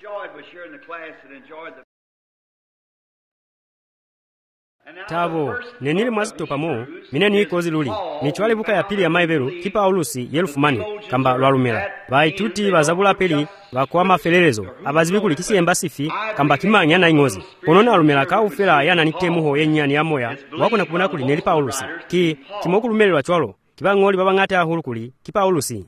tabo nenili mwazitopamo mineni ikozi luli nichwale buka ya pili ya maibelu kipa ulusi yelufumani kamba lwalumela baituti bazabula peli bakuwa mafelelezo abazibikuli kisiyemba sifi kamba kimanya na ingozi konona alumela ka ufela yana nitemuho yenyani ya moya wakona kubona kuli neli Paulusi ki kimokulumelelwa chwalo kibangoli babangate ahulukuli kipa ulusi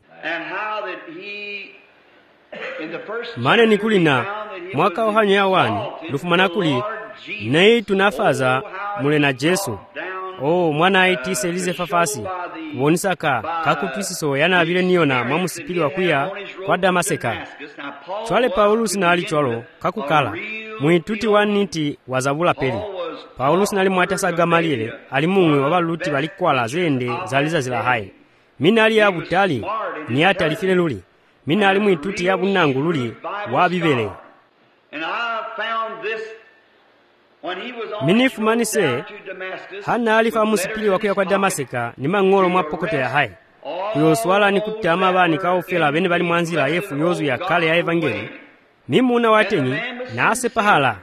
mane nikulina mwaka ohanyo ya wani lufumana kuli nei tunafaza mule na Jesu mwana aiti selize fafasi kubonisaka kakutwisiso yana abile niona mwamusipili wakuya kwa Damaseka chwale Paulusi na ali chwalo kakukala mwituti waniti wazabula peli Paulusi nali mwatasa Gamaliele ali mumwe wabaluti balikwala zende zaliza zila hai mina ali ya butali ni ati alifile luli mina ali mwituti ya bunangu luli wabibele minifumanise hana alifa musipili wakuya kwa Damaseka ni mang'olo mwapokoto ya hai kuyoswala ni kutama bani kaufela bene bali mwanzila yefu yozu ya kale ya evangeli mimuna watenyi na ase pahala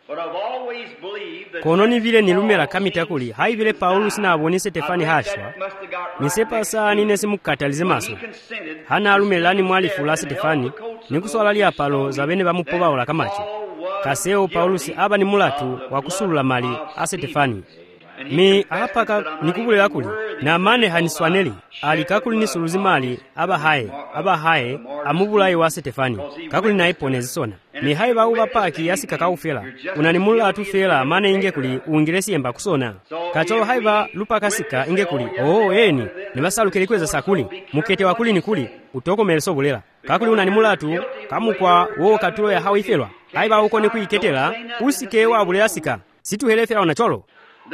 kono ni vile nilumela kamitakuli hai vile Paulusi na aboni Stefani hashwa nisepa saa nine simukatalize maso hana alumelani mwalifu la Stefani nikuswala liya palo za bene bamupoba ola kamacho kaseo Paulusi aba ni mulatu wakusulula mali a Stefani mi apaka nikubulela kuli na mane haniswaneli alikakuli ni suluzi mali aba hae amubulayi wa Stefani kakuli na iponezi sona mi hai ba uba paki yasika kaufela unani mulatu fela mane inge kuli uingiresi yemba kusona kacholo hai ba lupa kasika inge kuli eni nibasalukeli kweza sakuli mukete wakuli nikuli utoko meleso bulela kakuli unani mulatu kamukwa wo katulo ya hawifelwa hai ba uko ni kuiketela usike wa bulela sika situ helefela unacholo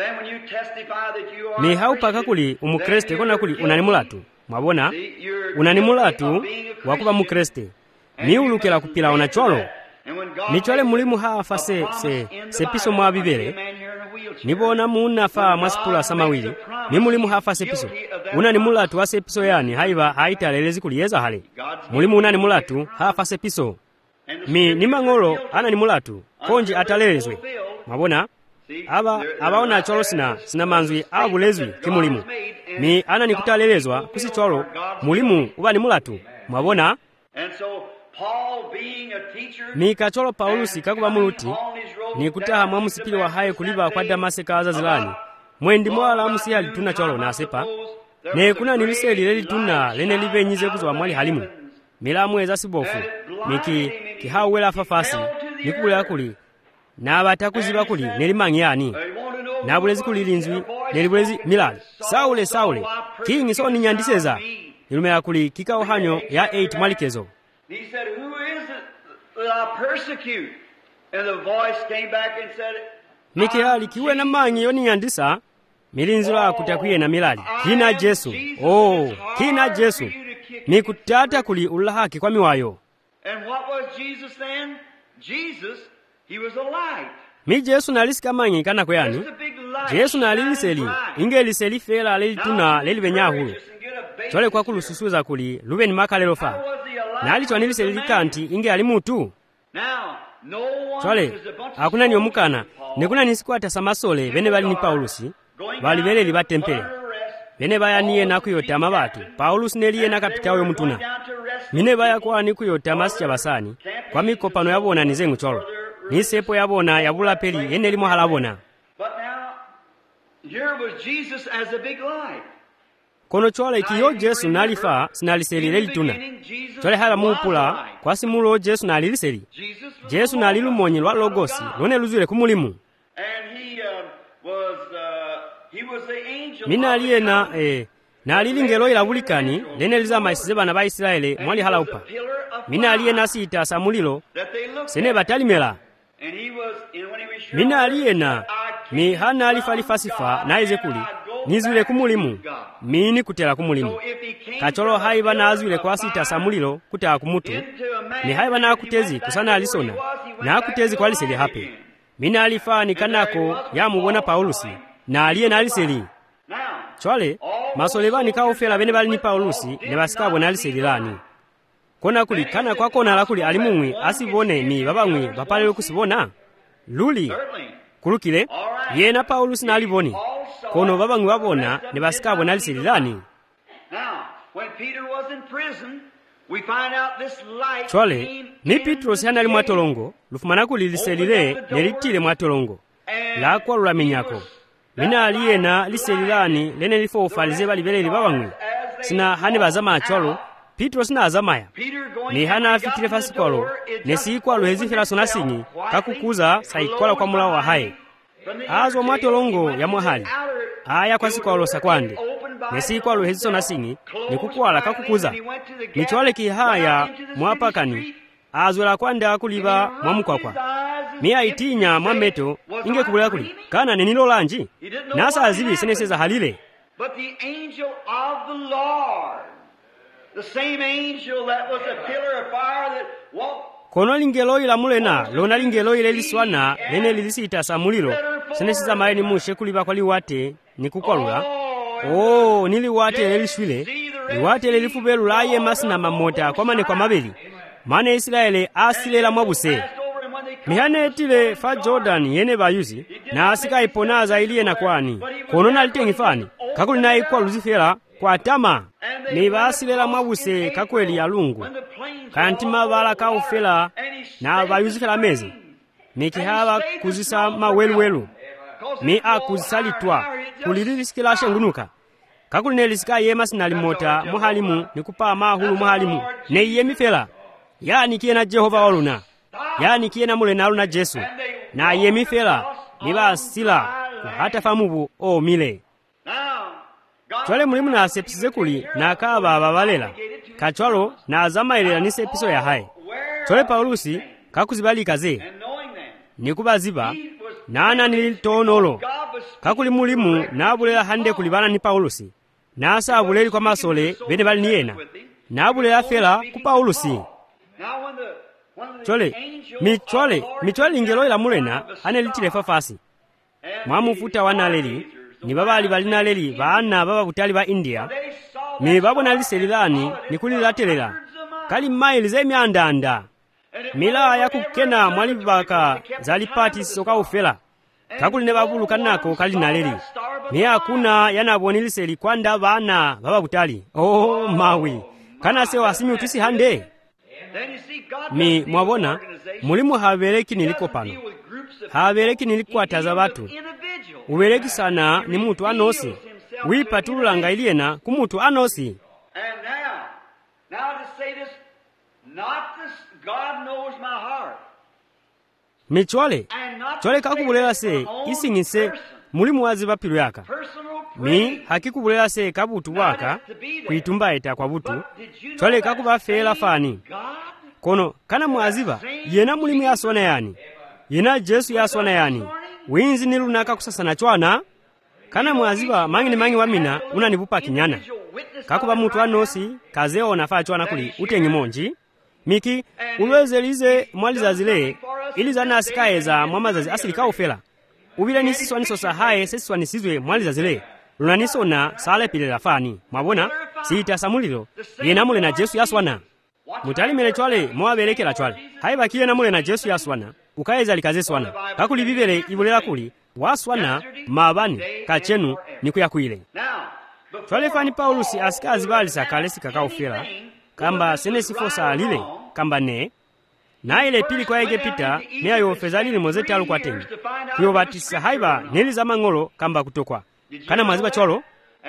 ni haupaka kuli umukreste kona kuli unanimulatu mwabona unanimulatu wakuba mukreste ni ulukela kupila unacholo nichole mulimu hafa se piso mwa bibele nibona munafa mwasipula samawili ni mulimu hafa se piso unanimulatu wa se piso yani haiba haitalelezi kuliyeza hale mulimu unanimulatu hafa se piso mi ni mang'olo ananimulatu konji atalelezwe mwabona abaona cholo sina manzwi abulezwi kimulimu ni ana nikutalelezwa kusi cholo mulimu uba ni mulatu mwabona ni kacholo Paulusi kakuba muluti ni kutaha mwamusipili wa haye kuliba kwa Damaseka azazilani mwendi mwala musi alituna cholo na sepa ne kuna niliseli leli tuna lene libe nyize kuzwa mwali halimu milamu eza sibofu miki kihawela fafasi nikubula kuli na batakuziba kuli nelimangi yani na bulezi kulilinzwi nelibulezi milali Saule kingi so ni nyandiseza nilumela kuli kikao hanyo ya 8 mwalikezo he said who is it that I persecute and the voice came back and said Mikihali kiwe na mangi yoni nyandisa milinzi la kutakwiye na milali kina Jesu ni kutata kuli ulahaki kwa miwayo and what was Jesus then? Jesus, he was a light. Mi Jesu nalisika mangi kana kweyani Jesu naliliseli ingeliseli fela lelituna lelibenyahulu chole kwa kulususuza kuli lubeni makalelofa nalichwa niliseli likanti inge alimutu chole hakuna niomukana nekuna nisikwata samasole bene bali ni Paulusi bali bele libatempele bene baya niye nakuyota amabatu Paulusi neliye nakapitawo mutuna mine baya kwa nikuyota masya basani kwa mikopano yabona nizengu cholo nisepo yabona yabula peli yeneli muhalabona but now here was Jesus as a big light. Kono chole kiyo Jesu nalifa sinaliseli lelituna chole hala muupula kwa simulo Jesu naliliseli Jesu nalilumonyi lwa logosi lone luzwile kumulimu and he was the angel mina aliye na alilingelo ila bulikani lene liza maisize bana ba Israeli mwali halaupa mina aliye nasita samulilo sene batalimela mina aliye na mi hana alifalifasifa na ezekuli nizwile kumulimu mini kutela kumulimu kacholo haiba na azwile kwa sita samulilo kutaa kumutu ni haiba na akutezi kusana alisona na akutezi kwa aliseli hape mina alifa ni kanako ya mubona Paulusi na aliye na aliseli chole masoleba ni kaofela bene bali ni Paulusi ne basikabo na aliseli lani kona kuli kana kwakona lakuli ali mumwe asivone ni babamwe bapalelo kusivona luli kulukile yena Paulo sinalivoni kono babamwe babona ne basikabo nalisililani. Chole ni Petros hanali mwatolongo lufumana kuliliselile nelitile mwatolongo lakwa lulamenyako mina aliyena liselilani lene lifo ufalize balibeleli babamwe sina hane bazama acholo Petros na azamaya ni hana afitile fasikwalo nesikwalo hezifela sona sinyi kakukuza saikwala kwa mula wa hai azo mwatolongo ya mwahali aya kwa sikwalo sakwande nesikwalo hezisona sinyi nikukwala kakukuza nichwale kihaya mwapakani azwela kwande akuliba mwamukwakwa miya itinya mwameto inge kubulea kuli kana nenilo lanji nasa azibi seneseza halile. But the angel of the Lord, the same angel that was a pillar of fire that walked. Kono lingelo ila mulena lona lingelo ile liswana lene lilisita samulilo senesiza maeni mushe kuliba kwa liwate nikukwalula niliwate lelishwile liwate lelifubelu laye masina mamota kwa mane kwa mabeli mane Israeli asilela mwabuse mihane etile fa Jordan yene bayuzi na asika iponaza iliye na kwani kono nalitengifani kakuli na ikwa luzifela kwa tama ni basilela mwabuse kakweli ya lungu kantima bala kaufela na bayuzifela mezi mikihaba kuzisa mawelu mi akuzisalitwa kulilisikila shengunuka kakuli nelisika yema sinalimota muhalimu nikupa mahulu muhalimu ne yemifela yani kiena Jehova waluna yani kiena mulena aluna Jesu na yemifela niba sila hata famubu mile chwale mulimu na sepsize kuli na kaba ababalela kachwalo na azamailera ni sepiso ya hai chwale Paulusi kakuzibali kaze nikubaziba nana nilitonolo kakuli mulimu na abulela hande kulibana ni Paulusi na asa abuleli kwa masole bene bali niyena na abulela fela ku Paulusi. Chole michwale ingelo ila mulena ane litile fafasi mwamufuta wanaleli ni babali balinaleli baana baba kutali ba India mi babona liselilani nikulilatelela kali maili zemyandanda mila ya kukena mwalibaka zalipati soka ufela kakuli ne babulu kanako kali naleli mi hakuna yanaboniliseli kwanda baana baba kutali mawi kana se wasimi utisi hande mi mwabona mulimu habereki niliko pano habereki nilikwataza batu ubereki sana ni mutu anosi wipatulanga iliena kumutu anosi. And now to say this, not this, God knows my heart. Michwale chwale kakubulela se isingise mulimu wazi bapilu yaka mi hakikubulela se kabutu waka kuitumba eta kwa butu chwale kakubafela fani kono kana mwaziba yena mulimu yasona yani yena Jesu yasona yani winzi nilunaka kusasana chwana kana mwaziba mangi wamina unanibupa kinyana kakuba mutu anosi kazeo nafaa chwana kuli utengi monji miki ulwezelize mwaliza zile ili zana asikaeza mwamazazi asilika ufela ubile nisiswa nisosa hae seswa nisizwe mwaliza zile lunanisona sale pile lafani mwabona siita samulilo yena mule na Jesu yaswana mutali mele chwale mwabelekela chwale haiba kiye na mule na Jesu yaswana ukaeza likaze swana kakuli bibele ibulela kuli waswana mabani kachenu nikuyakuile chwale fani Paulusi asikazi bali sakalesi kakaufela kamba senesifosa alile kamba ne na ile pili kwa ege pita ne ayo fezalili mozete alu kwa tengi kuyobatisa haiba neliza mangolo kamba kutokwa kana mwaziba cholo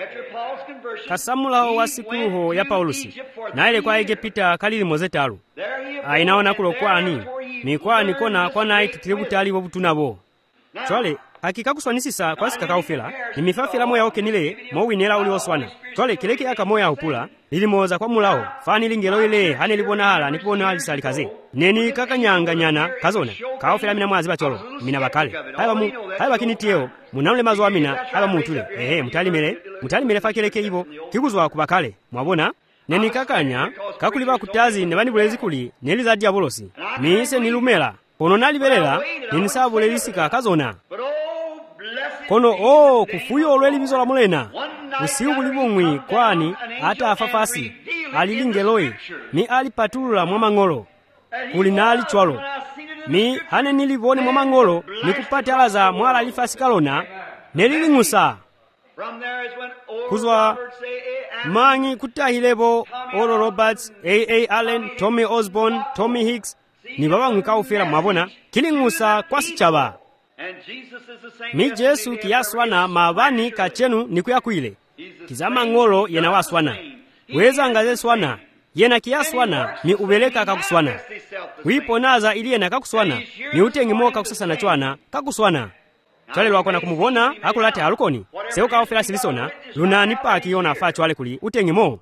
kasamula wasikuho ya Paulusi na ile kwa ege pita kalili mozete alu ainaona kulokwani mikwani kona kwa na ititibutali bobutunabo chole hakika kuswanisisa kwa sika kaufela ni mifafela moya oke nile mowinela uli oswana chole kileke yaka moya upula lilimoza kwa mulao fani lingelo ile hane libona hala nipona alisali kaze neni kakanyanga nyana kazona kaufela mina mwazi bacholo mina bakale haiba kinitieo munaule mazo wa mina haiba mutule mutali mele fakileke ibo kikuzwa kubakale mwabona neni kakanya kakuliba kutazi nebani bulezi kuli neli za diabolosi miise nilumela kono nalibelela ninisabule lisika kazona kono kufuyo olweli bizola mulena usiu bulibumwi kwani hata afafasi alili ngeloyi ni alipatulula mwa mang'olo kuli nali chwalo ni hane nilivone mwa mang'olo nikupatalaza mwala lifasikalona neliling'usa kuzwa mangi kutahilepo Oral Roberts, A.A. Allen, Tommy Osborne, Tommy Hicks ni babangu kaufera mwabona kiling'usa kwasi chaba mi Jesu kiyaswana mabani kachenu nikuyakwile kizama ng'olo yena waswana weza ngaze swana yena kiyaswana ni ubeleka kakuswana wiponaza ili yena kakuswana ni utengimo kakusasana chwana kakuswana chwale lwakona kumubona akulate halukoni seo kaufera silisona lunani paki yona fa chwale kuli utengimo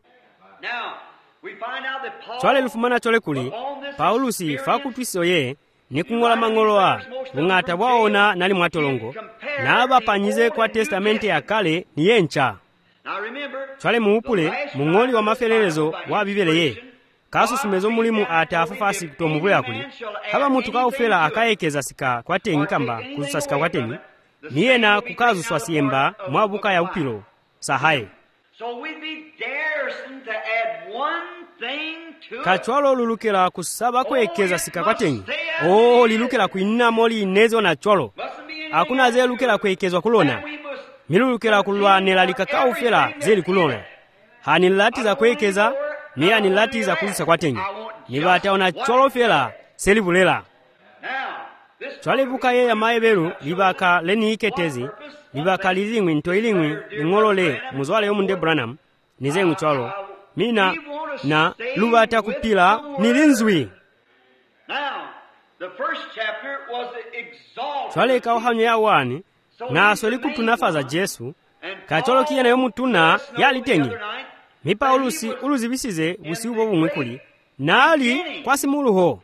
chwale lufumana chwale kuli Paulusi fakutwiso ye nikung'ola mang'olo a bung'ata bwaona nali mwatolongo nabapanyize kwa testamente ya kale ni yencha chwale muupule mung'oli wa mafelelezo wa bibeleye kasusumezo mulimu ata afufasi kutomubwela kuli haba mutu kaufela akaekeza sika kwa tengi kamba kuzusa sika kwa tengi niyena kukazu swasiyemba mwabuka ya upilo sahaye kachwalo lulukela kusaba kwekeza sika kwa tengi lilukela kuinamo liinezo na chwalo akuna ze lukela kwekezwa kulona milulukela kulwanela likakaufela zeli kulona hanilati za kwekeza ni anilati za kuzisa kwa tengi nibataona chwalo fela selibulela chwalebuka ye ya maebelu libaka leni iketezi libaka lilingwi ntoilingwi ng'olole muzwale yomunde Branham nizengu chwalo mina na lubata kupila nilinzwi chwale kauhanyo ya wani na asoli kutunafaza Jesu kacholo kiyena yomutuna yalitengi mi Paulusi uluzibisize usiubo bumwikuli naali kwasi muluho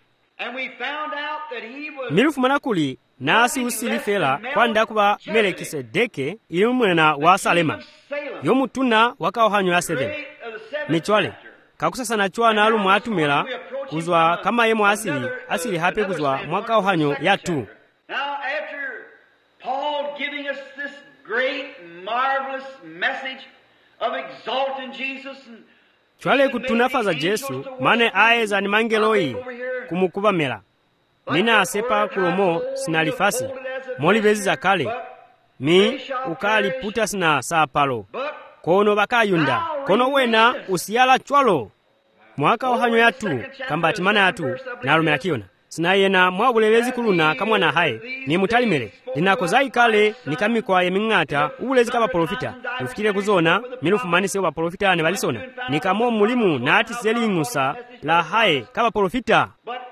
milufumana kuli nasi usilifela kwanda kuba Melekisedeke ilimwena wa Salema yomutuna wakauhanyo ya 7 michwale kakusasana chwana alu mwatumela kuzwa kama yemo asili hape kuzwa mwaka uhanyo ya 2 Now after Paul giving us this great marvelous message of exalting Jesus and chwale kutunafaza Jesu mane aeza ni mangeloi kumukubamela nina asepa kulomo sinalifasi molibezi za kale mi ukali puta sina saapalo kono bakayunda kono wena usiyala chwalo mwaka uhanyo ya 2 kambati mana ya 2 nalumela kiona sinayena mwabulelezi kuluna kamwana haye ni mutalimele linakozai kale nikamikwa yeming'ata ubulezi kaba profita ufikire kuzona milufumani seo ba profita ne balisona nikamo mulimu nati seling'usa la haye kaba profita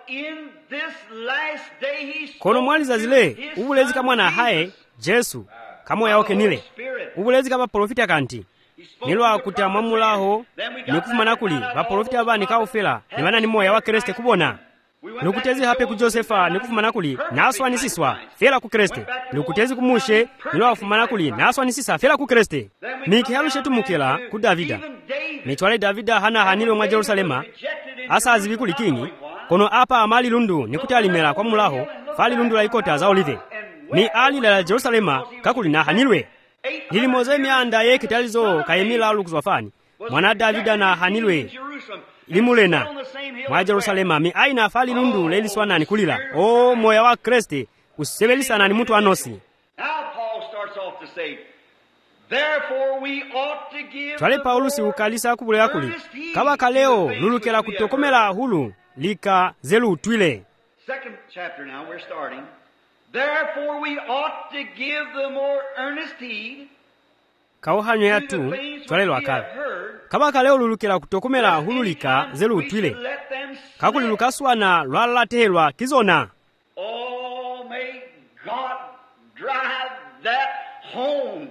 kono mwaliza zile ubulezi kamwana haye Jesu kamo yaoke nile ubulezi kaba profita kanti nilo akuta mwamulaho nikufumana kuli ba profita ba nikaufela ni bana ni moya wa Kristo kubona Lukutezi hape ku Josefa nikufumana kuli naswa nisiswa fela ku Kriste lukutezi kumushe nilo afumana kuli naswa nisisa fela ku Kriste mikihalu shetu mukela ku Davida mitwale Davida hana hanilo mwa Jerusalema asa azibikuli kingi kono apa amali lundu nikutalimela kwa mulaho fali lundu la ikota za olive ni ali la Jerusalema kakuli na hanilwe lilimoze mianda ye kitalizo kayemila lukuzwafani mwana Davida na hanilwe limulena mwa Jerusalema mi aina fali lundu leliswana nikulila moya wa Kristo usebelisana ni mtu anosi. Now Paul starts off to say, therefore we ought to give Chwale Paulusi ukalisa kubulea kuli kaba kaleo lulukela kutokomela hulu lika zelu utwile. Second chapter now we're starting. Therefore we ought to give the more earnest heed kauhanyo ya 2 chwale lwakala kaba kaleo lulukela kutokomela hulu lika zelu utwile kakulilukaswana lwalatehelwa kizona. Oh, may God drive that home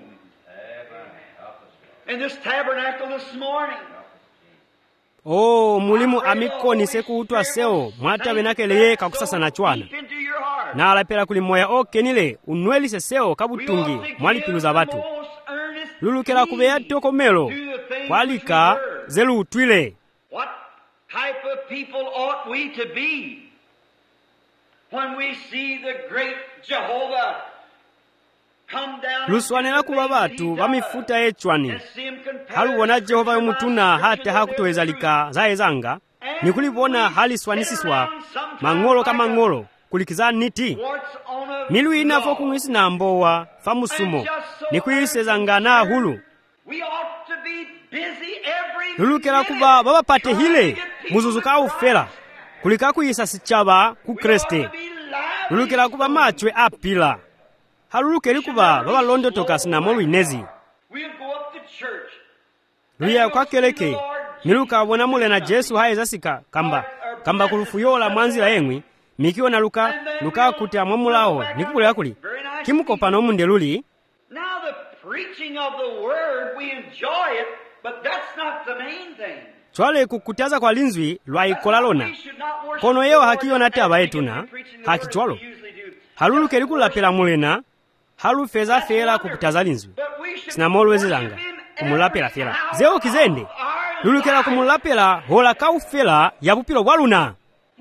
in this tabernacle this morning. Mulimu amikoni seku utwa seo mwata benakele kakusasa na chwana na alapela kuli moya okenile unwelise seo kabutungi mwali piluza batu lulukela kubeya tokomelo kwalika zelu utwile. What type of people ought we to be when we see the great Jehovah luswanira kuba batu bamifuta yechwani haluwona Jehova yomutuna hata hakutowezalika zaezanga nikulibona haliswanisiswa mang'olo ka mang'olo kulikiza niti milu inafo kumwisi na mbowa famusumo nikuisezangana hulu lulukela kuba babapate hile muzuzuka ufela kulika kuyisa sichaba ku Kriste lulukela kuba machwe apila halulukeli kuba babalondo tokasina lwinezi luya kwakeleke niluka bona mule na Jesu haezasika kamba kulufuyola mwanzila yemwi mikiona luka kuti amwamulawo nikupulira kuli kimukopa nomunde luli. Now the preaching of the word, we enjoy it, but that's not the main thing. Chwale kukutaza kwa linzwi lwaikola lona kono yewa hakiyona ati abaetuna hakichwalo halulukeli kulapela mulena halufeza fela kukutaza linzwi sinamolwezezanga kumulapela fela zeo kizende lulukela kumulapela hola kaufela yabupilo bwaluna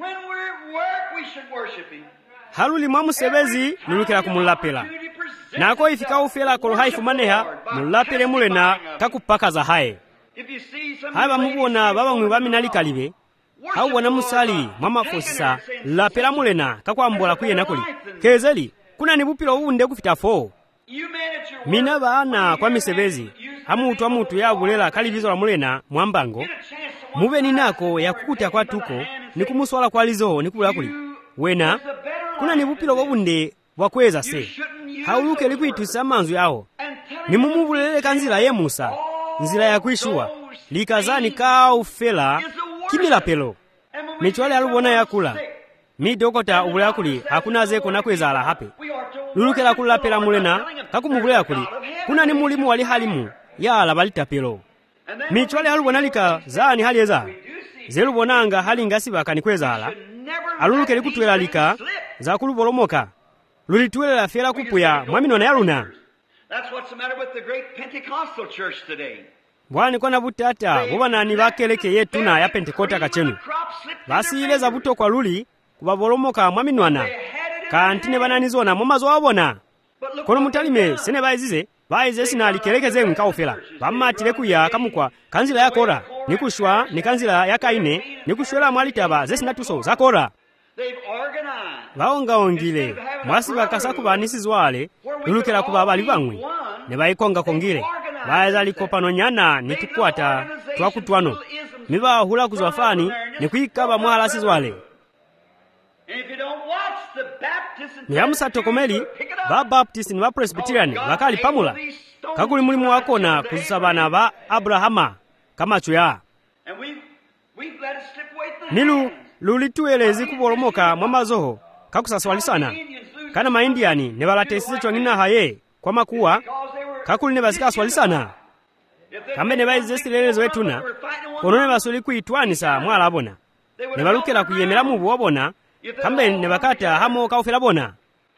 haluli mwamusebezi lulukela kumulapela nako ifika ufela kolo haifu maneha mulapele mulena kakupakaza hae haba mubona baba mwe baminalikalibe hawona musali mama fosisa lapela mulena kakwambola kuyena kuli kezeli kuna nibupilo unde kufita 4 mina baana kwa misebezi amutu yabulela kalivizo la mulena mwambango mube ninako yakukuta kwa tuko nikumuswala kwa lizo nikula kuli wena kuna nibupilo bunde wakweza se hauluke likuitusa manzu yao nimumubulele kanzila ye Musa nzila ya kuishua likazani kaa ufela kimila pelo michwale alubona yakula midokota ubulaya kuli hakuna zeko na kwezala hape lulukela kulapela mulena kakumubulaya kuli kuna ni mulimu wali halimu ya alabalita pelo michwale alubona lika zani hali eza zelubonanga hali ngasibaka ni kwezala aluluke likutwela lika za kulubolomoka lulituwelela fela kupuya mwaminona yaluna. That's what's the matter with the great Pentecostal church today. Bwani kwa nabutata bubanani bakeleke yetuna ya Pentekota kachenu basi ile za buto kwa luli kubabolomoka mwaminwana kantine bananizona mumazo wabona kono mutalime sene baize sina likelekeze nkaufela bamatile kuya kamukwa kanzila ya Kora nikushwa ni kanzila ya Kaine nikushwela mwalitaba zesinatuso za Kora baongaongile mwasi bakasa kubanisizwale lulukela kuba bali bamwe ne bayikonga kongile baza likopano nyana nitukwata twakutwano miba hula kuzwafani nikuyikaba mwalasizwale nyamusa tokomeli ba Baptist ni ba Presbyterian bakali pamula kakuli mulimu wakona kuzusabana ba Abrahama kama chuya nilu lulituelezi kubolomoka mwamazoho kakusaswalisana kana maindiani ne balatesize chwangina haye kwa makuwa kakuli ne basika swalisana kambe ne baizestilelezo etuna konone basuli kuitwanisa mwala abona ne balukela kuyemera mu bwobona kambe ne bakata hamo kaufela bona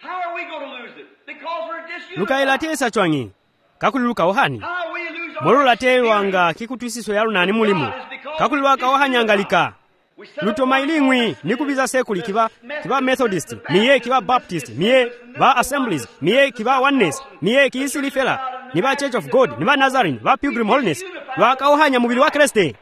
lukaila tesa chwangi kakuli luka ohani molula telwanga kikutwisiso yalunani mulimu kakuli waka ohanyangalika luto mailingwi nikubiza sekuli kiba Methodist miye kiba Baptist miye ba Assemblies miye kiba Oneness miye kiisili fela ni ba Church of God ni ba Nazarene ba Pilgrim Holiness waka ohanya mubili wa Kriste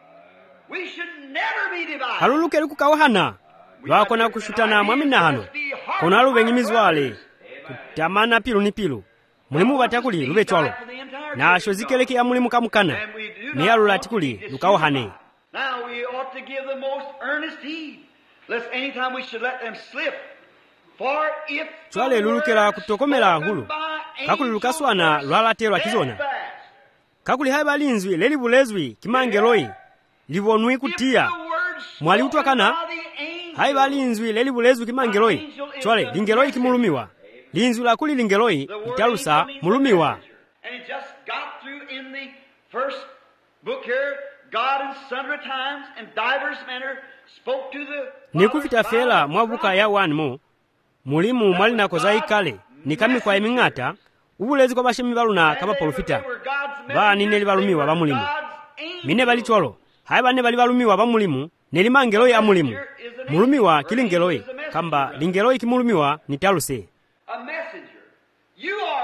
haluluke lukukawahana wako na kushutana mwaminahano kona lubenyimizwale kutamana pilu ni pilu mulimu batakuli lube chwalo na ashozikeleke ya mulimu kamukana ni alulatikuli lukawahane. Now we ought to give the most earnest heed, lest any time we should let them slip. For if chwale lulukela kutokomela hulu kakuli lukaswana lwalaterwa kizona kakuli haiba linzwi leli bulezwi kimangeloi livonui kutia mwali utwakana haiba linzwi leli bulezwi kimangeloi chwale lingeloi kimulumiwa linzwi la kuli lingeloi italusa mulumiwa. And it just got through in the first book here. God in sundry times and divers manner spoke to the nikufita fela mwabuka ya wanmo mulimu mwali nakoza ikale nikami kwa emingata ubulezi kwa bashemi baluna kaba profita ba nine balumiwa ba mulimu mine bali chwalo haiba ne bali balumiwa ba mulimu nelimangelo ya mulimu mulumiwa kilingeloi kamba lingeloi kimulumiwa nitaluse. A messenger. You are a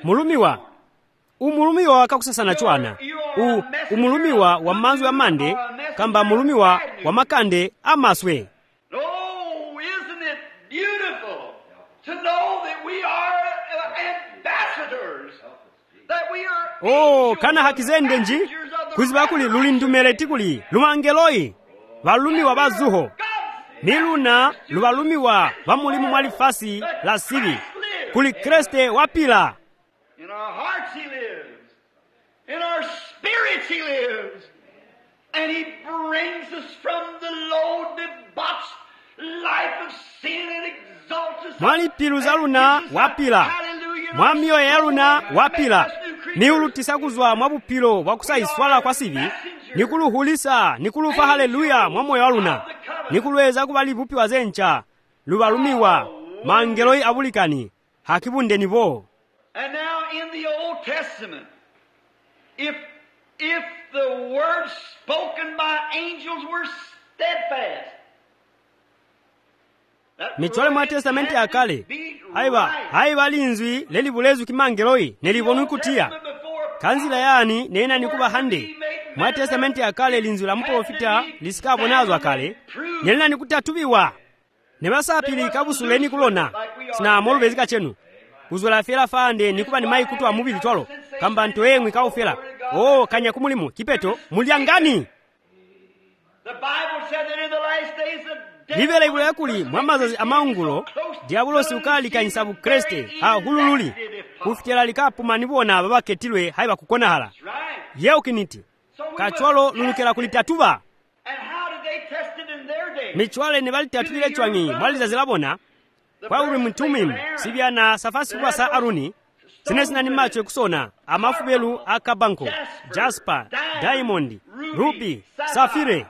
mulumiwa umulumiwa kakusasana chwana umulumiwa wa manzu ya mande kamba mulumiwa wa makande amaswe. Oh, isn't it beautiful to know that we are ambassadors, that we are oh kana hakizende nji kuziba kuli luli ndumele tikuli lumangeloyi valumiwa bazuho niluna luvalumiwa vamulimu mwalifasi la sivi kuli Kriste wapila. In our hearts he lives. In our spirits he lives. And he brings us from the low, debauched life of sin and exalts us. Mwali pilu za luna wapila. Mwamiyo ya luna wapila. Ni ulutisa kuzwa mwabupilo wakusayiswala kwa sivi. Nikuluhulisa, nikulufa haleluya mwamoyo wa luna. Nikuluweza kubali bupi wa zencha. Luvalumiwa, mangeloi abulikani. Hakibunde nivo. And now in the Old Testament, if the words spoken by angels were steadfast, michwale mwa testamenti ya kale haiva linzwi lelibulezu kimangeloi nelivonu kutia kanzila yani nena nikuba hande mwa testamenti ya kale linzwi la mprofita lisikabonazwa kale nelina nikutatubiwa nebasapili kabusuleni kulona sina molubezika chenu kuzula fela fande nikuba ni mai kutu wa mubili twalo kamba ntoengwi kaufela oh kanya kumulimu kipeto muliangani. The Bible said that in the last days the Libele ibule kuli mwamazazi amaungulo diabulosi ukali kanyisabu Kriste hulululi kufitela likapu manibona babaketilwe haiba kukona hala yeo kiniti kachwalo lulukela kulitatuba. And how did they test it in their day? Michwale ne balitatubile chwangi mwaliza zilabona kwa uri mtumimu sibya na safasi kuwa sa Aruni sinesina ni macho kusona amafubelu akabanko Jasper Diamond Ruby Safire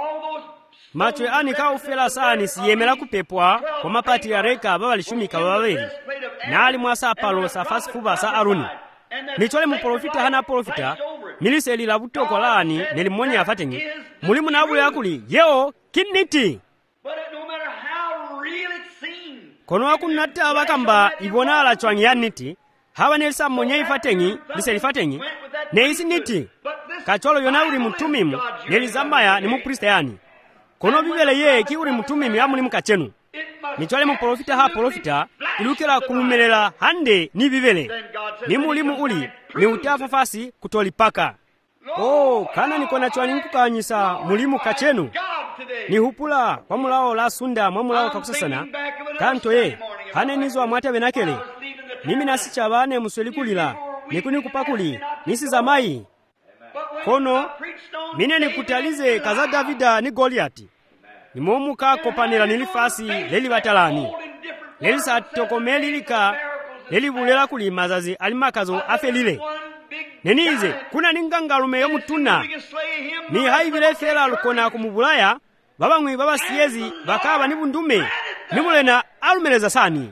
macho ani kaufela sani siyemela kupepwa kwa mapati ya reka baba lishumika babeli nali mwasa palo safasi kuba sa Aruni. Michwale muprofita hana profita miliseli la butoko laani nelimonye afatengi mulimu na abule akuli yeo kiniti. But no matter how real it seems, kono wakunata abakamba ibona la chwangi ya niti hawa nelisa mwenye ifatengi liselifatengi neisi niti kacholo yona uri mutumimu nelizambaya ni mupristayani kono bibele ye ki uri mutumimu amuli mukachenu michwale muprofita ha profita ilukela kumumelela hande ni bibele ni mulimu uli ni utafafasi kutolipaka. Oh kana nikona chwani nkukanyisa mulimu kachenu ni hupula kwa mulao la sunda mwamulao kakusasana kanto ye hanenizwa mwate benakele mimi nasicha bane muswelikulila nikuni kupakuli nisi zamai kono mine nikutalize kaza Davida ni Goliati ni momuka kopanela nilifasi leli batalani leli satokomeli lika leli bulela kuli mazazi alimakazo afelile nenize kuna ningangalume yo mutuna ni haivile fela lukona kumubulaya babangwi baba siyezi bakaba ni bundume nimulena alumeleza sani.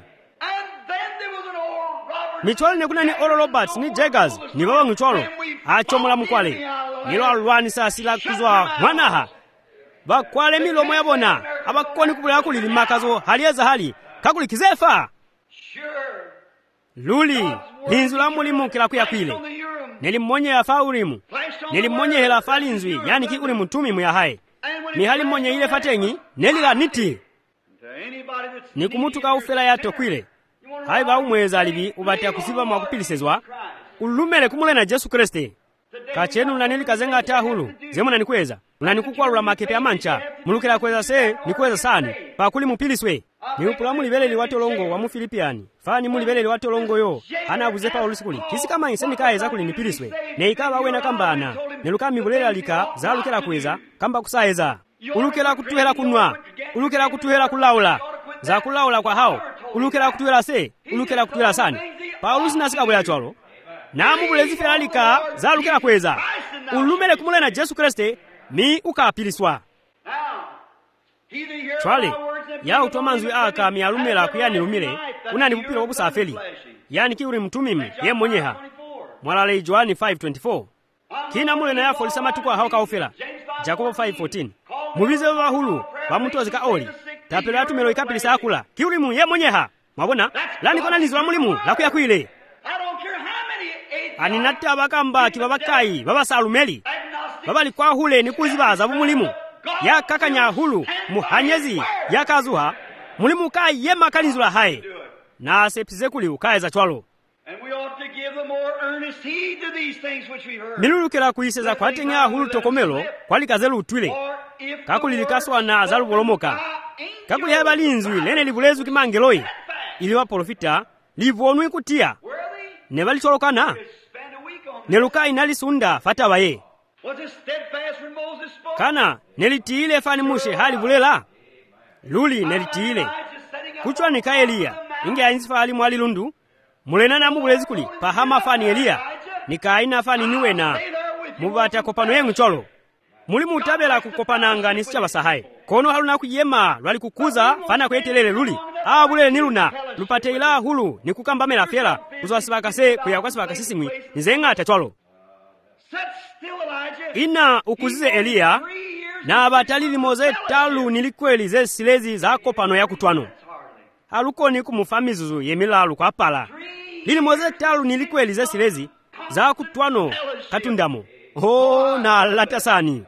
Michwale ne kuna ni Oral Roberts ni Jaggers ni babangwi chwalo achomola mukwale nilo alwani sasila kuzwa mwanaha bakwale milomo yabona abakoni kubulaya kuli limakazo halieza hali kakuli kizefa luli linzula mulimu kila kuyakwile nelimonye ya faurimu nelimonye hela falinzwi yani ki uri mutumi mu ya hai ni hali monye ile fatengi nelila niti ni kumutuka ufela yato kwile hai ba umweza alibi ubatia kusiba mwakupilisezwa ulumele kumule na Yesu Kriste kachenu unanili kazenga tahulu zemuna nikweza unanikukwalula makepe ya mancha mulukela kweza se nikweza sani pakuli mupiliswe ni upulamu libele liwatolongo wa mufilipiani fani mulibele liwatolongo yo hana abuzepa olusikuli kisi kama inseni kaeza kuli nipiliswe ne ikaba wena kambana nelukami bulela lika za lukela kweza kamba kusaeza ulukela kutuhela kunwa ulukela kutuhela kulaula za kulaula kwa hao ulukela kutuhela se ulukela kutuhela sani Paulus nasika bwela chwalo namu bulezi felalika za lukela kweza ulumele kumule na Yesu Kriste mi ukapiliswa chwale ya utomanzwi aka mialumela kuyani lumile unani bupilo obusafeli yani ki uri mtumimi ye mwenyeha mwalale Joani 5:24 kina mule na yafo lisama tukwa hao kaufela Jakobo 5:14 mubize bahulu bamutozika oli tapelo atumelo ikapilisa akula ki uri mu ye mwenyeha mwabona lani kona nizwa mulimu la kuyakwile aninati abakambaki babakayi babasalumeli babali kwa hule ni kuzibaza bumulimu yakakanya hulu muhanyezi yakazuha mulimu kai yema kalinzula haye na asepsize kuli ukayeza chwalo milulukira kuyiseza kwatenya hulu tokomelo kwalikazelu utwile kakulilikaswa azalubolomoka kakuli abalinzwi lene libulezu kimangeloyi iliwa profita livonwi kutia ne balitolokana ne lukai nalisunda fatabaye kana nelitiile fani mushe hali bulela luli nelitiile kuchwanika Eliya inge ainzifa ali mwali lundu mulena na mubulezi kuli pahama fani Eliya nikaina fani niwena mubata kopano yengu cholo muli mutabela kukopananga nisicha basahaye kono haluna kuyema lwali kukuza fana kwetelele luli bulele niluna lupate ila hulu nikukambamela fela kuzwasibakase kuyakwasibakasisimwi nizenga atachwalo ina ukuzize Eliya na abatalili moze talu nilikweli ze silezi za kopano ya kutwano halukoni kumufamizuzu yemilalu kwa pala lili moze talu nilikweli ze silezi za kutwano katundamo na latasani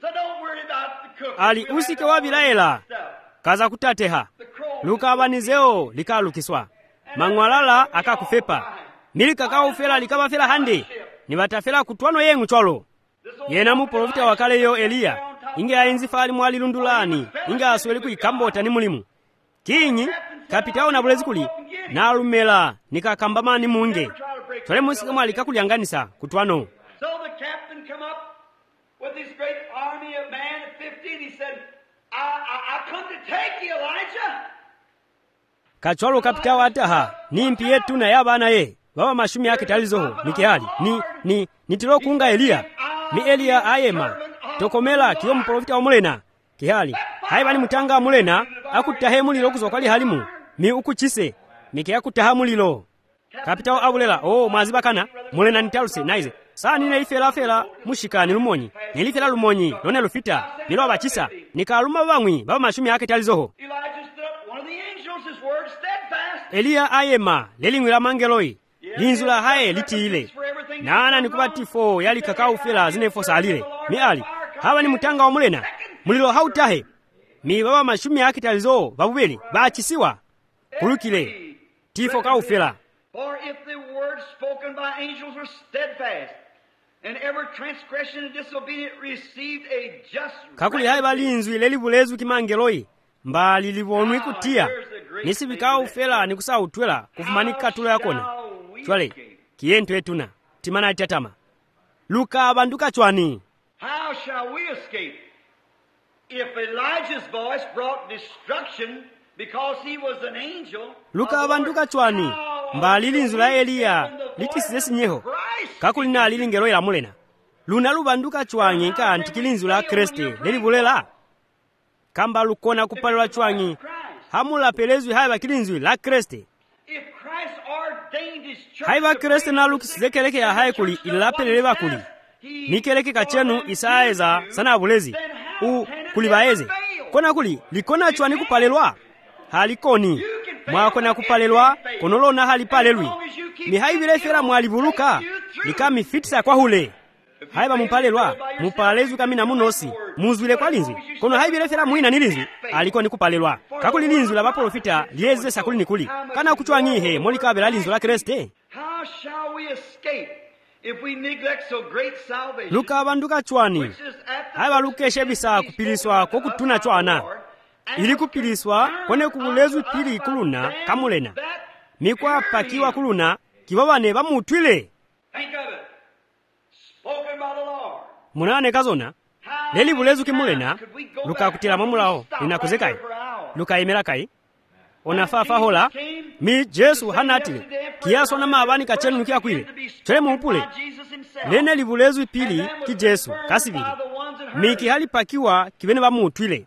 ali usike wabilaela kaza kutateha lukabanizeo likalukiswa mangwalala akakufepa milika kaufela likabafela hande nibatafela kutwano yengu cholo yena mu profita wakale yo Eliya inge ainzifa ali mwali lundulani inge asweli kuikambota ni mulimu kinyi kapitao na bulezi kuli na alumela nikakambama ni munge tole musika mwali kakulyanganisa kutwano. So the captain come up with his great army of man at 15. He said, I come to take you, Elijah. Kachwalo kapitao ataha ni mpi yetu na yabana ye baba mashumi yake talizoho nikihali ni tilo kunga Eliya mi Eliya ayema tokomela kiyo mprofita omulena kihali haibani mutanga mulena akutahe mulilo kuzokwali halimu mi ukuchise mikia kutaha mulilo kapitao abulela mwazibakana mulena nitaluse naize saa nina ifela mushika nilumonyi nilifela lumonyi lone lufita nilo abachisa nikaluma bamwi baba mashumi yake talizoho. Eliya ayema lelingwila mangeloi linzula hae litiile nana nikubatifo yali kakao fela zinefosa alile mi ali hawa ni mutanga omulena mulilo hautahe mi baba mashumi yake talizo babubeli bachisiwa kulukile tifo kaufela. For if the words spoken by angels were steadfast, and every transgression and disobedience received a just kakuli hae balinzwi lelibulezu kimangeloi mbali livonwi kutia nisibikao fela nikusa utwela kufumanika tulo yakona chwale kiyentu etuna timana itatama luka abanduka chwani. How shall we escape if Elijah's voice brought destruction because he was an angel? Luka abanduka chwani mbali linzula Eliya litisizesi nyeho kakulina lilingero ila mulena luna lubanduka chwanyi ka antikilinzula Kriste lelibulela kamba lukona kupalwa chwanyi hamula pelezwi haiba kilinzwi la Kriste haiba Kriste na lukisizekeleke ya haikuli ilapeleleba kuli nikeleke kachenu isaeza sana abulezi kulibaeze kona kuli likona chwani kupalelwa halikoni mwakona kupalelwa konolona halipalelwi ni haibile fera mwalibuluka likami fitisa kwa hule haiba mupalelwa mupalezwi kamina munosi muzwile kwa linzwi kono haibile fera muina nilinzwi aliko nikupalelwa kakuli linzwi la baprofita lieze sakuli nikuli kana kuchwanyihe molikabela linzwi la Kriste. How shall we escape if we neglect so great salvation? Luka abanduka chwani haiba lukeshe bisa kupiliswa kwa kutuna chwana ili kupiliswa kone kubulezwi pili kuluna kamulena mikwa pakiwa kuluna kibabane bamutwile. Munane kazona leli bulezu kimulena luka kutila mamulao inakuzekai luka imerakai onafafa hola mi Jesu hanati kiaso na mabani kachenu nukia kwile chele muupule lene libulezu pili ki Jesu kasibili miki hali pakiwa kibene bamutwile.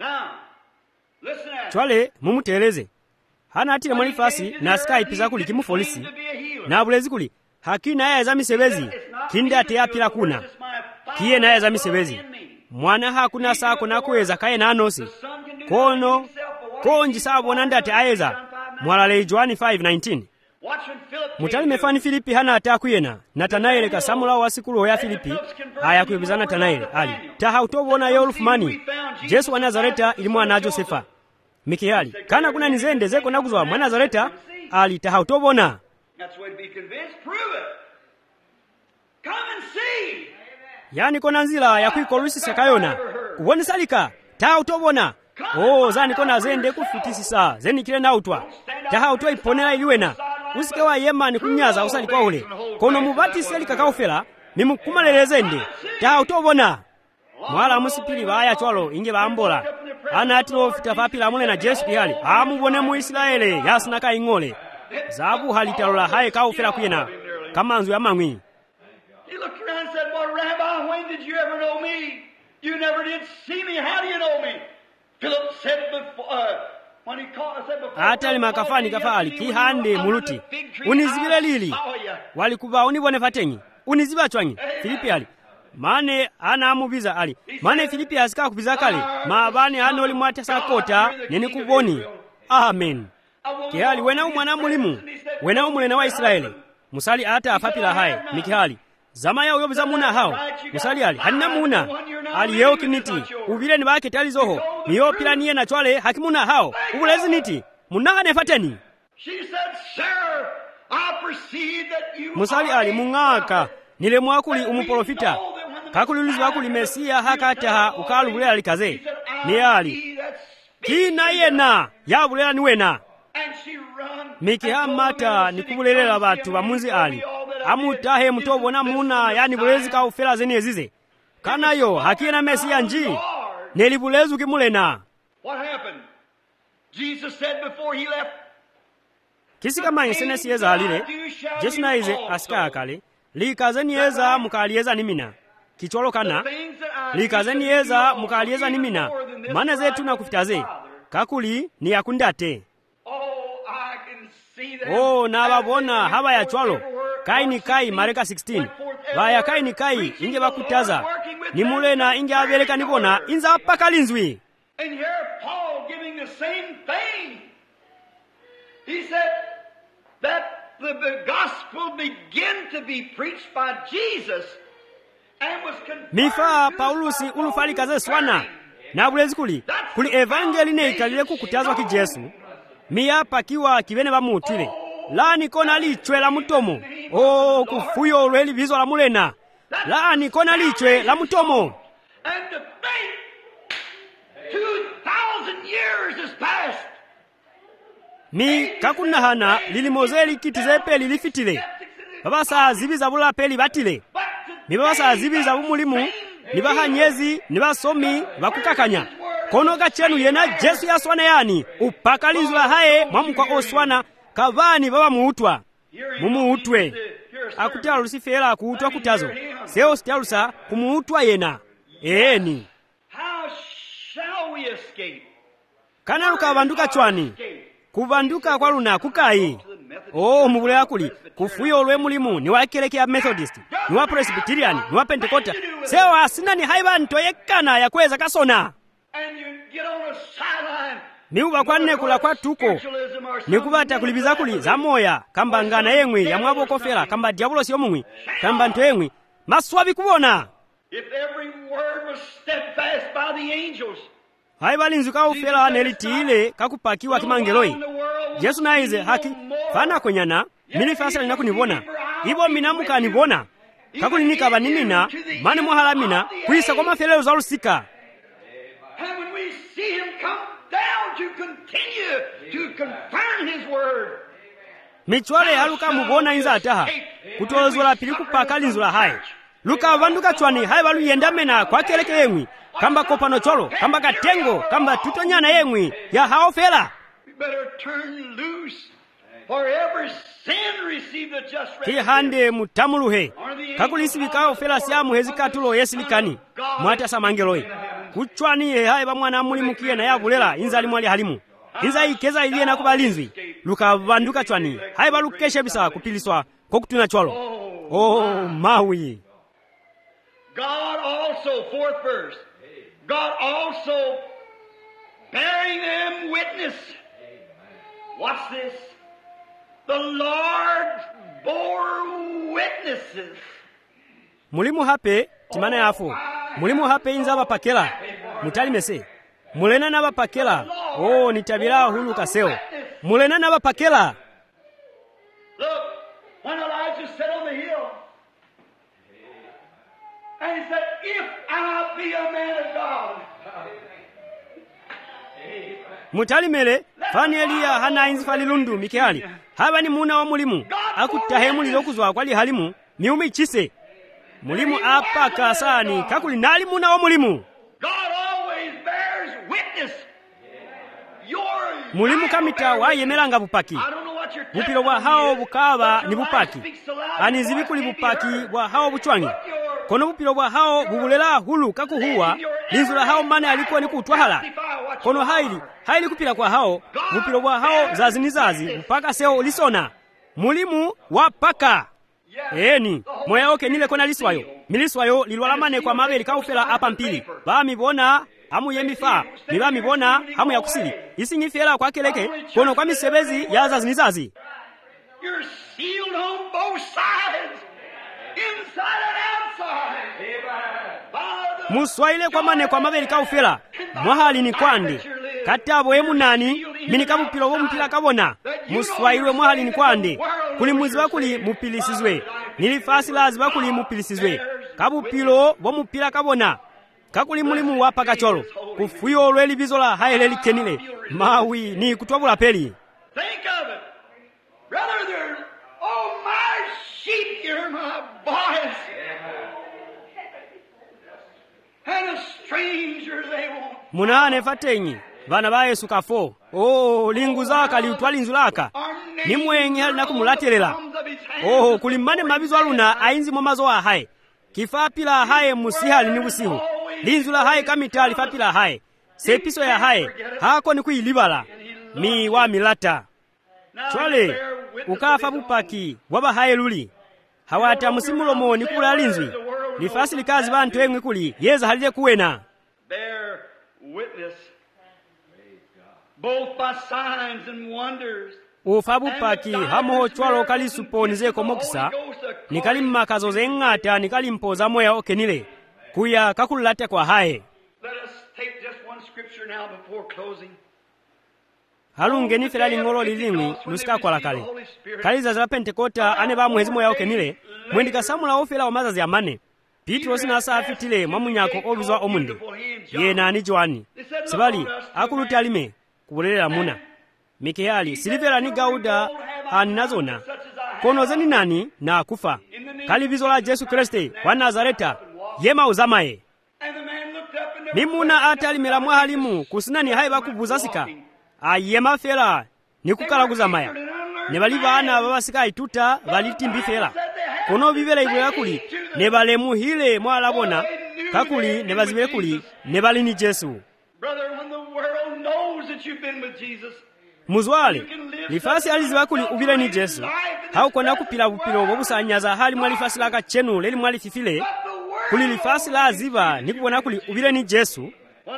Chwale mumuteleze hanati mwani fasi na sky pisa kuli kimufolisi na bulezi kuli hakina ya zami sebezi kinda te apila kuna kiye na ya zami sebezi mwana hakuna sako na kuweza kaye na anosi kono konji sabo nanda te aeza mwalale John 5:19 mutali mefani Filipi hana atakuyena Natanaeli kasamula wasikulu ya Filipi aya kuyebeza Natanaeli ali taha utobona yolufumani Yesu wa Nazareta ili mwana Josefa Mikihali kana kuna nizende zeko nakuzwa mwana Nazareta ali taha utobona. That's way to be convinced. Prove it. Come and see. Yani kona nzila ya kuikolusi sakayona uwoni salika taha utobona. Zani kona zende kufitisisa zeni kile nautwa taha utwa iponela iliwena usike wa yemani kunyaza usali kwa ule kono mubatisi ali kakaofela nimukumalele zende taha utobona. Mwala musipili baya chwalo inge baambola ana atilo fita papila mule na Yesu kihali amubone mu Israeli yasinaka ingole zabu halitalola haye kaofela kuyena kamanzu ya mangwi. He looked around and said, "Well, Rabbi, when did you ever know me? You never did see me. How do you know me?" Philip said before, when he said before, atali makafani kafali kihande muluti unizibile lili walikuba unibone fatenyi uniziba chwanyi Filipi ali mane ana amubiza ali mane Filipi asika kubiza kale maabane ano oli mwatesa kota nene kuboni. Amen. Kihali wena umwana mulimu wena umulena wa Israeli musali ata afapila haye mikihali zama ya uyobiza muna hao musali ali hanina muna ali yeo kiniti ubile ni bake tali zoho niyo pila niye na chwale hakimuna hao ubulezi niti munanga nefateni. She said, "Sir, I perceive that you musali ali mungaka nile mwakuli umuprofita kakuliluzi wakuli Mesia hakataha ukalubulela likaze ni ali kina yena yabulela niwena." Mikihamata nikubulelela batu bamunzi ali amutahe mutobona muna yani bulezi ka ufela zeni ezize kanayo hakina Mesia nji nelibulezi kimulena. What happened? Jesus said before he left, kisika mayisene siyeza halile Yesu naize asika akale likazeni eza mukalieza nimina kicholo kana likazeni eza mukalieza nimina mana zetu na kufitaze kakuli ni yakundate. Nababona haba ya chwalo kaini kai Mareka 16 baya kaini kai inge bakutaza nimulena inge abeleka nibona inza apakalinzwi. And here Paul giving the same thing. He said that the gospel began to be preached by Jesus and was confirmed. Mifa Paulusi ulufalika ze swana na bulezi kuli evangeli ne ikalile kukutazwa ki Yesu miya pakiwa kibene bamutwile lani kona lichwe la mutomo kufuyo olweli bizo la mulena lani kona lichwe la mutomo. And to think 2,000 years has passed. Mi kakunahana lilimozeli kitizepe lilifitile babasa zibiza bula peli batile nibabasa zibiza bumulimu nibaha nyezi nibasomi bakukakanya kono gachenu yena Yesu yaswana yani upakalizwa haye mwamukwa oswana kavani baba muutwa mumuutwe akutya lusifera kuutwa kutazo seo sitalusa kumuutwa yena eni. How shall we escape? Kana lukabanduka chwani kubanduka kwa luna kukai mubule yakuli kufuyo olwe mulimu ni wakelekea Methodist ni wa Presbyterian ni wa Pentecostal seo asina ni haiba ntoyekana ya kweza kasona. And you get on a sideline. Miuba kwanne kula kwa tuko nikubata kulibiza kuli za moya kamba ngana yemwe ya mwabo kofera kamba diabolo siyo mumwi kamba nto yemwe maswabi kubona. If every word was steadfast by the angels, haibalinzu ka ufela nelitiile kakupakiwa kimangeloi Yesu naize haki fana kwenyana milifasa lina kunibona ibo minamuka nibona kakulinika banimina mane mwahalamina kuisa kwa mafelelo za lusika. and when we see him come down to continue to confirm his word, michwale haluka mubona inza ataha kutozula pili kupaka linzula haye luka vanduka chwani haibalu yendamena kwa keleke yemwi kamba kopano cholo kamba katengo kamba tutonyana yemwi ya haofela. we better turn loose, for every sin received a just kihande mutamuluhe kakulisibika ofela siamu hezikatulo yesilikani mwata samangeloi kuchwani hai bamwana mulimu kiyena yabulela inza limwali halimu inza ikeza iliye na kubalinzwi luka vanduka chwani hai balukeshe bisa kupiliswa kokutuna chwalo. Mawi God also, fourth verse, God also bearing them witness. What's this? The Lord bore witnesses. mulimu hape timana yafo mulimu hape inza bapakela mutalimese mulena na bapakela nitabira hulu kaseo mulena na bapakela. Look, when Elijah sat on the hill, and he said, if I be a man of God, mutalimele fani Eliya hana inzi falilundu mikehali haba ni muna wa mulimu akutahe mulilo kuzwa kwali halimu miumi ichise mulimu apaka sani kakuli nali muna wa mulimu. God always bears witness. Mulimu kamita wayemelanga bupaki bupilo bwa hao bukaba ni bupaki anizibi kuli bupaki bwa hao buchwangi kono bupilo bwa hao bubulela hulu kakuhuwa linzula hao mane alikuwa ni kutwahala kono haili kupila kwa hao bupilo bwa hao zazinizazi mpaka seo lisona mulimu wapaka eni moya oke nile kona miliswayo lilwalamane kwa mabeli kaufela apa mpili bami bona hamu yemifa nibami bona hamu ya kusili isinyifela kwa keleke kono kwa misebezi ya zazinizazi. You're sealed on both sides, inside and outside. Muswaile kwa mane kwa mabeli kaufela mwahali ni kwande katabo emu nani minikabupilo wo mpila kabona muswailwe mwahali ni kwande kuli muzi wakuli mupilisizwe nilifasi lazi wakuli mupilisizwe kabupilo wo mpila kabona kakuli mulimu wapa kacholo kufuyo lweli bizola haeleli kenile mawi ni kutwabula peli. Think of it. Brother, there, oh my sheep, hear my voice. And a stranger they won't. Munane fatenyi bana ba Yesu kafo lingu zaka liutwali nzulaka ni mwenye hali nakumulatelela kulimane mabizo aluna ainzi momazo ahaye kifapila haye musihali ni busihu linzula haye kamitali fapila haye sepiso ya haye hako ni kuilibala mi wa milata chwale ukafa bupaki waba haye luli hawata musimulomo ni kula linzwi nifasi likazi bantu engwe kuli yeza halile kuwena bear witness both by signs and wonders. Ufabupaki hamoho chwalo kali suponize komokisa nikali makazo zengata nikali mpoza moya okenile kuya kakulate kwa hae. Let us take just one scripture now before closing. Halunge ni felali ngolo lilingwi lusika kwa lakale kaliza za Pentekota ane ba mwezi moya okenile mwendika samula ofela omazazi amane Petro sinasa afitile mwamunyako obizwa omunde yena ni Joani sibali akuluti alime kubulela muna Mikeyali silivela ni Gauda hanazona kono zeni nani na kufa kalibizo la Yesu Kristo wa Nazareta yema uzamaye ni muna atalimela mwahalimu kusinani haiba kubuzasika ayema fela ni kukala kuzamaya ne bali bana babasika ituta balitimbi fela kono bibela ibwela kuli ne balemu hile mwalabona kakuli ne bazibele kuli ne bali ni Yesu. Brother, when the world knows that you've been with Jesus, muzwale lifasi aliziwa kuli ubile ni Yesu hau kona kupila bupilo bobusanyaza hali mwalifasi laka chenu leli mwalififile kuli lifasi la aziba ni kubona kuli ubile ni Yesu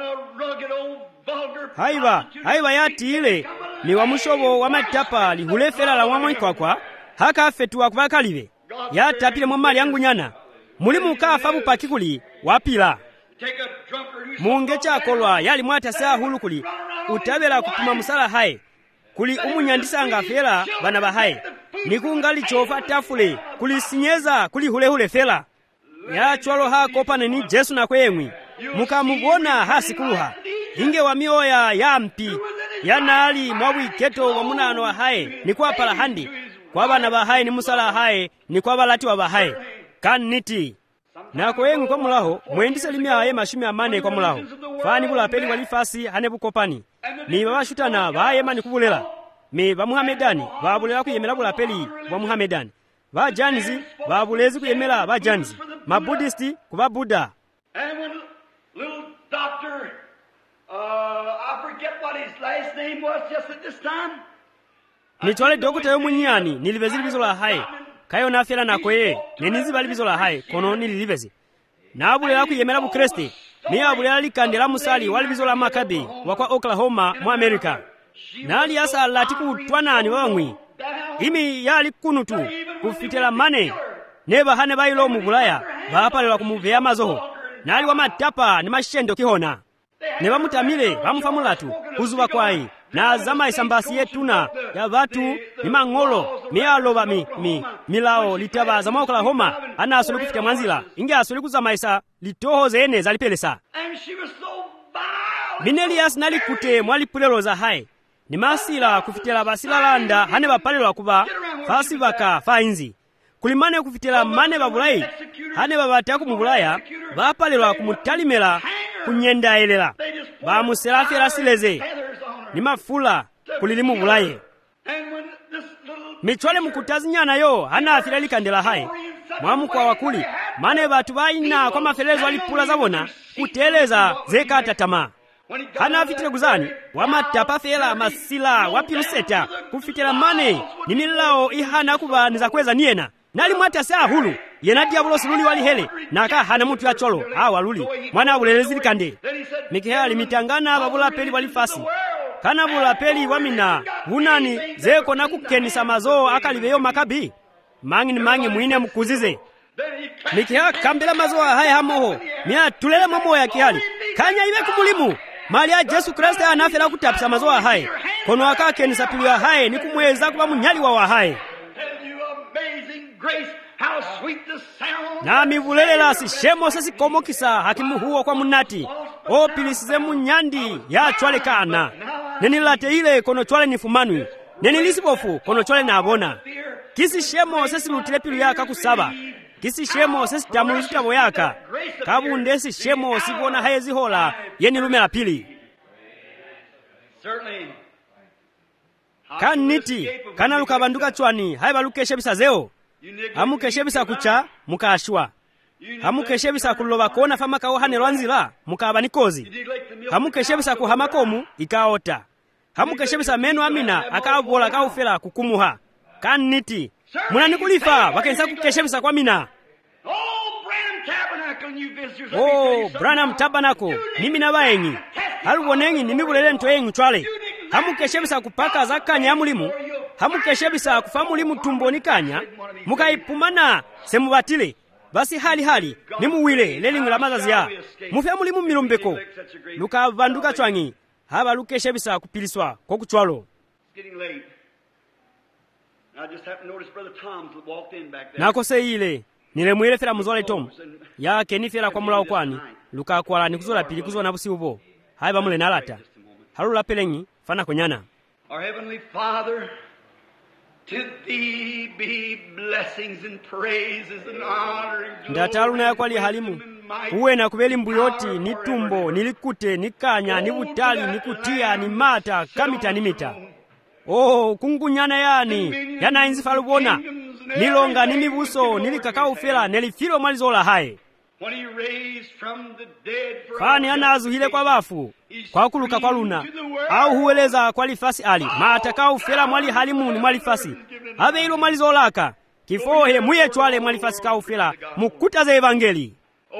haiba yati ile ni wa mushobo wa matapa lihulefela la wamwe kwa haka afetuwa kubakalive yatapile mwamali yangu nyana mulimu kafa bupaki kuli wapila mungecha kolwa yali mwata saa hulu kuli utabela kupuma musala hae kuli umunyandisanga fela bana bahaye nikungali chofa tafule kuli sinyeza kuli hule fela ya chwalo hako pane ni Yesu na kwemwi mukamubona hasikuluha inge wa mioya ya mpi ya nali mwawi keto wa munano wa hae ni kwa pala handi kwa bana bahaye ni musala hae ni kwa balati wa bahaye kaniti na kwemwi kwa mulaho mwendise limia hae mashumi amane kwa mulaho fani bula peli walifasi hane bukopani ni babashutana bayema ni kubulela me ba Muhammedani babulela kuyemela bula peli wa Muhammedani ba Janzi babulezi kuyemela ba Janzi ma Buddhisti kuba Buddha. And when little doctor I forget what his last name was just at this time. Ni chole dokota yo munyani nilibezili bizola hae kayo na fela nakoye nenizi bali bizola hae kono nilibezi na abulela kuyemela bu Kristo ni abulela likandela musali wali bizola Makabe wakwa Oklahoma mu America nali asa latiku twanani wangwi imi yali kunutu kufitira mane ne bahane bailo mu Bulaya bapalelwa kumuveya mazoho nali wa matapa ni mashendo kihona ne bamutamile bamufa mulatu kuzuba kwayi na zama isambasi yetuna ya batu ni mang'olo mialoba milao litabaza mwa Oklahoma anasuli kufika mwanzila inge asuli kuzamaisa litohoze ene zalipelesa Minelias nalikute mwalipulelo za hai ni masila kufitela basilalanda hane bapalelwa kuba fasi baka fainzi kulimane kufitela mane babulayi hane babata ku Bulaya bapalelwa kumutalimela kunyenda elela bamuselafela sileze ni mafula kulilimu Bulaye michwale mukutazi nyana yo hana afila likandela hai mwamu kwa wakuli mane batu baina kwa mafelezo walipula zabona kuteleza zekata tama hana afitile guzani wamatapa fela masila wapiluseta kufitela mane ni milao ihana kuba nizakweza niena nali mwata saa hulu yena diabolos luli wali hele naka hana mutu ya cholo waluli mwana abulelezi likande mikihali mitangana babula peli wali fasi kana bula peli wamina hunani zeko na kukenisa mazoo akalibeyo makabi mangi mwine mkuzize mikiha kambela mazoo haya hamoho mia tulele mamo ya kihali kanya iwe kumulimu mali ya Yesu Kristo anafela kutapisa mazoo haya kono akakenisa pili ya haya ni kumweza kuba munyali wa haya na mivulelela sishemo sesi komokisa hakimu huo kwa munati o pilisize munyandi ya chwale kana neni late ile kono chwale nifumanwi neni lisibofu kono chwale nabona kisi shemo sesi lutile pilu yaka kusaba kisi shemo sesi tamulu sitabo yaka kabundesi shemo sibona haezi hola yeni lume la pili kaniti kana lukabanduka chwani haiba lukeshe bisa zeo hamukeshe bisa kucha mukashwa hamukeshe bisa kuloba kona fama kao hane lwanzila mukaba nikozi hamukeshe bisa kuhamakomu ikaota hamukeshe bisa menu amina akavola kaufela kukumuha kaniti muna nikulifa wakensa kukeshe bisa kwa mina Branham Tabernacle nimi na baenyi halubonengi nimibulele ntoyengi chwale hamukeshe bisa kupaka zakanya mulimu hamukeshe bisa kufa mulimu tumboni kanya mukaipumana semubatile basi hali nimuwile lelingula mazazi ya mufya mulimu milombeko lukavanduka chwangi haba lukeshe bisa kupiliswa kwa kuchwalo nakose ile nilemwile fela muzole tomu yake nifela kwa mulao kwani lukakwala nikuzola pili kuzona busi ubo haiba mule nalata halula pelengi fana konyana Our Heavenly Father, to Thee be blessings and praises and honor and glory. Ndatalu na yakwali halimu uwe na kubeli mbuyoti ni tumbo nilikute nikanya ni butali nikutia ni mata kamita ni mita kungunyana yani yana inzi falubona nilonga ni mibuso nilikakao fela nelifilo malizola hae Fani anazuhile kwa bafu kwa kuluka kwa luna au hueleza kwa lifasi ali maatakao fela mwali halimu ni mwali fasi habe ilo malizolaka kifohe muye chwale mwali fasi kao fela mukuta za evangeli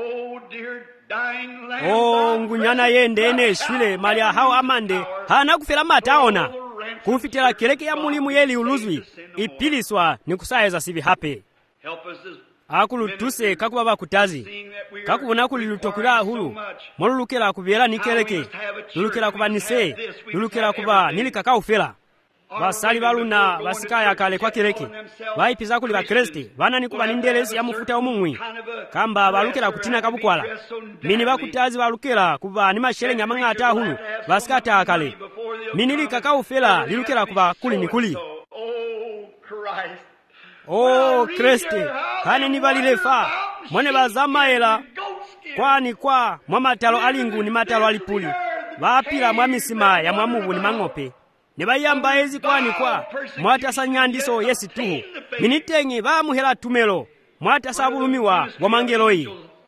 ngunyana yende ene shwile mali hao amande hana kufela mataona kufitela keleke ya mulimu yeli uluzwi ipiliswa ni kusaheza sivi hape akulutuse kakubaba kutazi kakubona kulilutokula hulu molulukela kubyela nikeleke lulukela kuba nise lulukela kuba nilikakao fela basali baluna basikaya kale kwa keleke baipiza kuli ba Kristo bana nikuba nindelezi ya mufuta omumwi kamba balukela kutina kabukwala mini bakutazi balukela kuba ni mashelenya mangata hulu basikata kale mini likakao fela lilukela kuba kuli nikuli Kristo kani nibalilefa mwene bazamaela kwani kwa mwamatalo alingu ni matalo alipuli bapila mwamisima ya mwamubu ni mangope nibayamba ezi kwani kwa mwatasa nyandiso yesi tuhu minitengi bamuhela tumelo mwatasa bulumiwa wamangeloi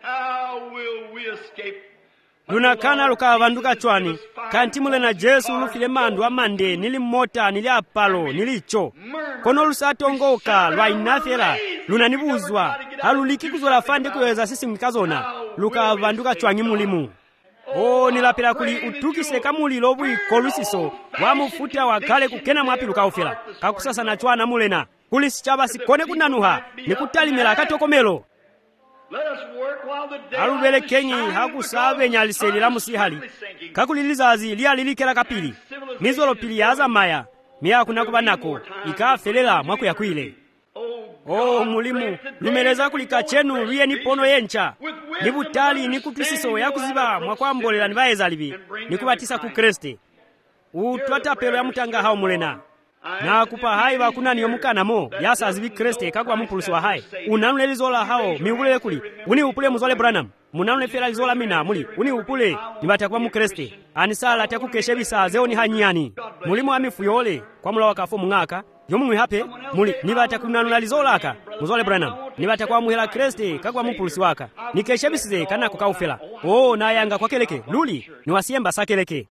lunakana lukavanduka chwani kantimule na Jesu lufile mandu amande nili mota nili apalo nilicho kono lusatongoka lwa inafela lunanibuzwa haluliki kuzola fande kuweza sisi mkazona lukavanduka chwangi mulimu nilapela kuli utukise kamuli lobu ikolusiso wamufuta wakale kukena mwapi lukaufela kakusasa na chwana mulena kuli sichava sikone kunanuha nikutalimira katokomelo aluvelekenyi hakusavenya aliseli la musihali kakulilizazi liyalilikela kapili mizolo pili yaza maya miya kunakubanako ikafelela mwako yakwile. Oh mulimu lumeleza kulika chenu luye ni pono yencha ni butali ni kutwisiso yakuziba mwakwambolela ni baezalibi ni kubatisa ku Kriste utwatapelo ya mutanga hao mulena na kupa hai bakuna niyo mukanamo yasa azibi Kriste kakwa mpulusi wa hai unanule zola hao miubule kuli uni upule muzole Branham munanule fela zola mina muli uni upule nibatakwa mu Kriste anisala takukeshe bisa zeo ni hanyani mulimu amifu yole kwa mula wakafo mungaka yomu hape muli nibatakunanula lizolaka muzole Branham nibatakwa muhela Kriste kakwa mpulusi waka nikeshe bisize kana kukaufela oh na yanga kwa keleke luli niwasiemba sakeleke